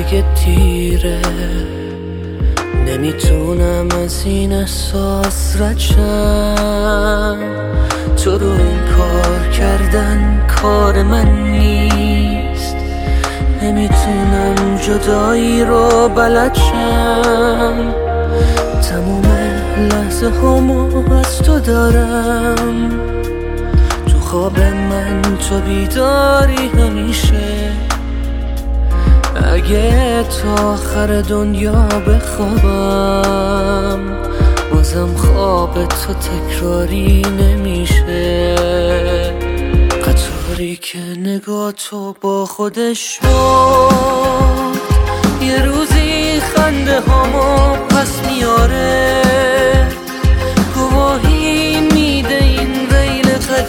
دیگه دیره، نمیتونم از این احساس رد شم. تو رو این کار کردن کار من نیست، نمیتونم جدایی رو بلد شم. تموم لحظه همو از تو دارم، تو خواب من تو بیداری همیشه. اگه تا آخر دنیا بخوابم، بازم خواب تو تکراری نمیشه. قطاری که نگاه تو با خودش برد، یه روزی خنده هامو پس میاره، گواهی میده این ویل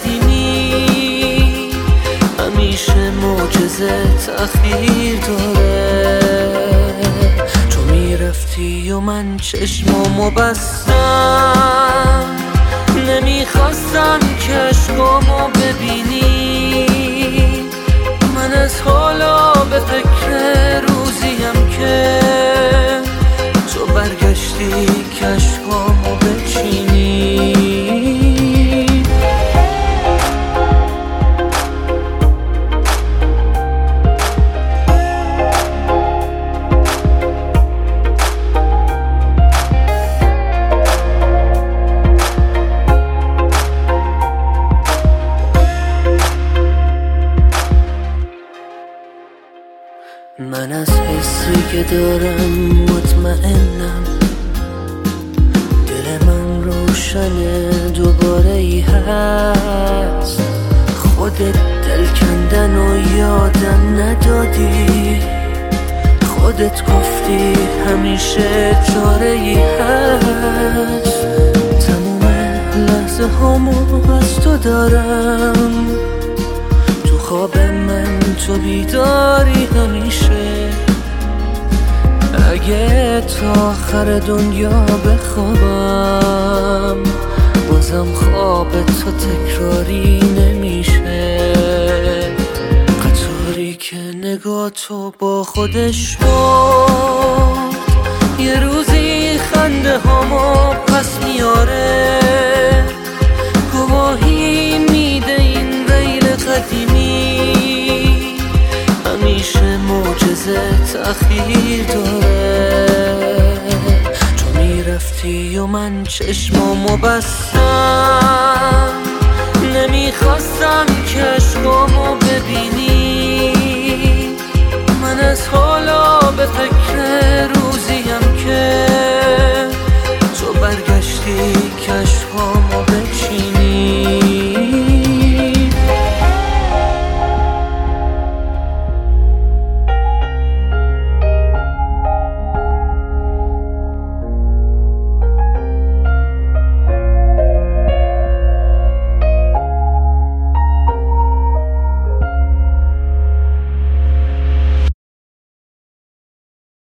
قدیمی همیشه معجزه تأخیر داره. تو میرفتی و من چشمامو بستم، نمیخواستم که عشقامو ببینی. من از حالا به فکر روزیم که تو برگشتی که عشقامو بچینی. من از حسی که دارم مطمئنم، دل من روشنه دوباره ای هست. خودت دل کندن و یادم ندادی، خودت گفتی همیشه چاره ای هست. تموم لحظه همو از تو دارم، تو خواب من تو بیداری همیشه. اگه تا آخر دنیا بخوابم، بازم خواب تو تکراری نمیشه. قطاری که نگاه تو با خودش برد، یه روزی خنده هامو پس میاره، گواهی میده این ویل قدیمی همیشه معجزه تأخیر داره. تو میرفتی و من چشمامو بستم، نمیخواستم که عشقامو ببینی. من از حالا به فکر روزیم که